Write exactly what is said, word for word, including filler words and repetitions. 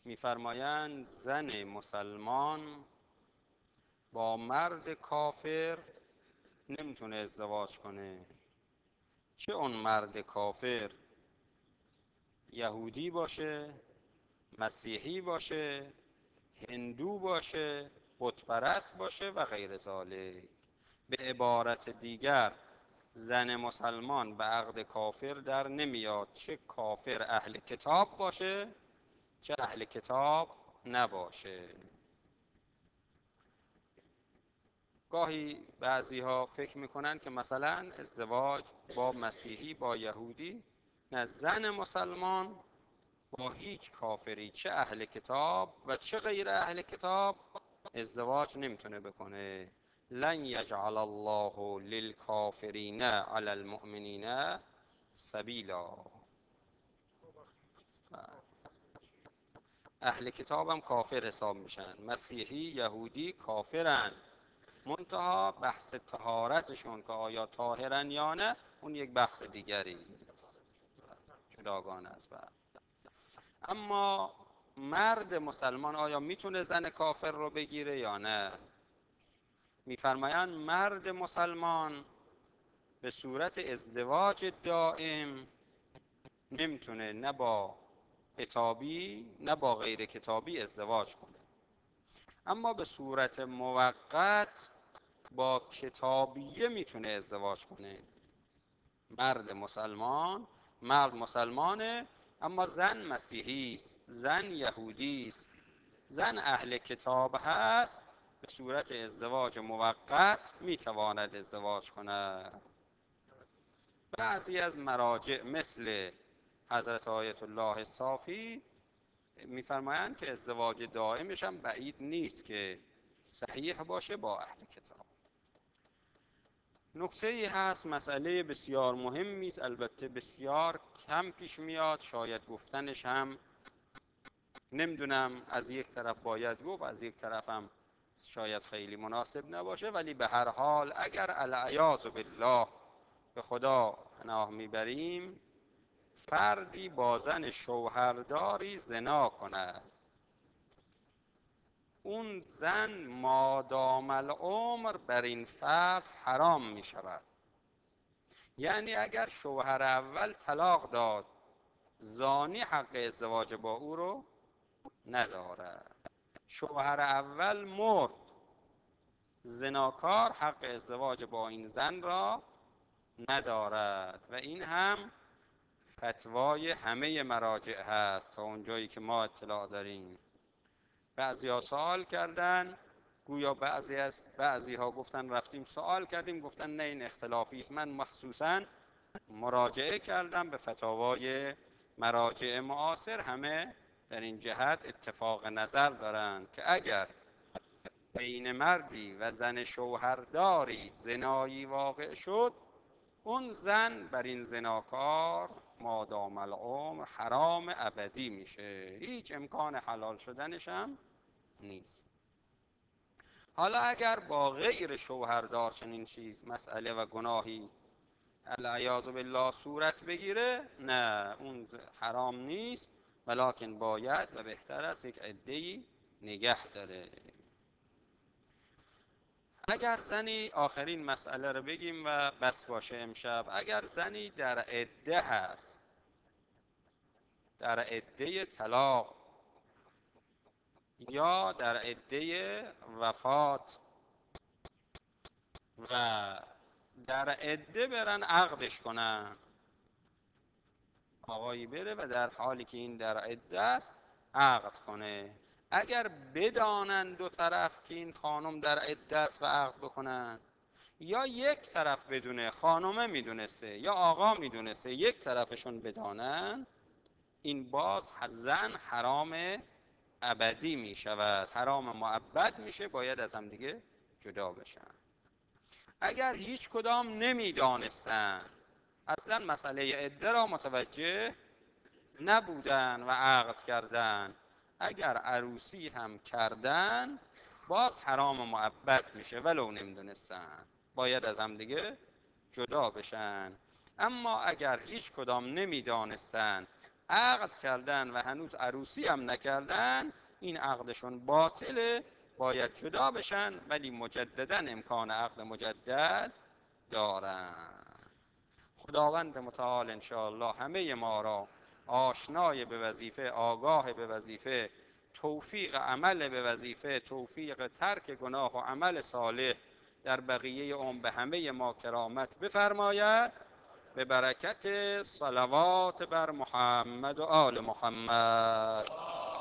می‌فرمایند زن مسلمان با مرد کافر نمیتونه ازدواج کنه، چه اون مرد کافر یهودی باشه، مسیحی باشه، هندو باشه، بت پرست باشه و غیر ذالک. به عبارت دیگر زن مسلمان به عقد کافر در نمیاد، چه کافر اهل کتاب باشه چه اهل کتاب نباشه. گاهی بعضی ها فکر میکنن که مثلا ازدواج با مسیحی با یهودی، نه، زن مسلمان با هیچ کافری چه اهل کتاب و چه غیر اهل کتاب ازدواج نمیتونه بکنه. لن یجعل الله للکافرین علی المؤمنین سبیلا. اهل کتاب هم کافر حساب میشن، مسیحی یهودی کافرن، منتها بحث طهارتشون که آیا طاهرن یا نه اون یک بحث دیگری است، جداگانه است. اما مرد مسلمان آیا میتونه زن کافر رو بگیره یا نه؟ میفرمایند مرد مسلمان به صورت ازدواج دائم نمیتونه نه با کتابی نه با غیر کتابی ازدواج کنه، اما به صورت موقت با کتابیه میتونه ازدواج کنه. مرد مسلمان مرد مسلمانه اما زن مسیحی است، زن یهودی است، زن اهل کتاب هست، به صورت ازدواج موقت میتواند ازدواج کند. بعضی از مراجع مثل حضرت آیت الله صافی میفرمایند که ازدواج دائمش هم بعید نیست که صحیح باشه با اهل کتاب. نکته ای هست، مسئله بسیار مهمی است، البته بسیار کم پیش میاد، شاید گفتنش هم نمیدونم، از یک طرف باید گفت از یک طرف هم شاید خیلی مناسب نباشه، ولی به هر حال اگر العیاذ بالله به خدا پناه میبریم فردی با زن شوهرداری زنا کند، اون زن مادام العمر بر این فرد حرام می شود. یعنی اگر شوهر اول طلاق داد زانی حق ازدواج با او رو ندارد، شوهر اول مرد زناکار حق ازدواج با این زن را ندارد. و این هم فتوای همه مراجع هست تا اونجایی که ما اطلاع داریم. بعضی ها سوال کردن، گویا بعضی از بعضی ها گفتن رفتیم سوال کردیم، گفتن نه این اختلافی است. من مخصوصا مراجعه کردم به فتاوای مراجع معاصر، همه در این جهت اتفاق نظر دارند که اگر بین مردی و زن شوهرداری زنایی واقع شد، اون زن بر این زناکار مادام العمر حرام ابدی میشه، هیچ امکان حلال شدنش هم نیست. حالا اگر با غیر شوهردار چنین چیز مسئله و گناهی العیاذ بالله صورت بگیره، نه، اون حرام نیست، ولکن باید و بهتر است یک عده‌ای نگه داره. اگر زنی، آخرین مسئله رو بگیم و بس باشه امشب، اگر زنی در عده هست، در عده طلاق یا در عده وفات و در عده برن عقدش کنن، آقایی بره و در حالی که این در عده است عقد کنه، اگر بدانن دو طرف که این خانم در عده است و عقد بکنن، یا یک طرف بدونه، خانومه میدونسته یا آقا میدونسته، یک طرفشون بدانن، این باز زن حرام ابدی میشود، حرام مؤبد میشه، باید از هم دیگه جدا بشن. اگر هیچ کدام نمیدانستن، اصلا مسئله عده را متوجه نبودن و عقد کردن، اگر عروسی هم کردن باز حرام مؤبد میشه ولو نمیدونستن، باید از هم دیگه جدا بشن. اما اگر هیچ کدام نمیدانستن عقد کردن و هنوز عروسی هم نکردن، این عقدشون باطله، باید جدا بشن، ولی مجددا امکان عقد مجدد دارن. خداوند متعال انشاءالله همه ما را آشنای به وظیفه، آگاه به وظیفه، توفیق عمل به وظیفه، توفیق ترک گناه و عمل صالح در بقیه عمر به همه ما کرامت بفرماید، به برکت صلوات بر محمد و آل محمد.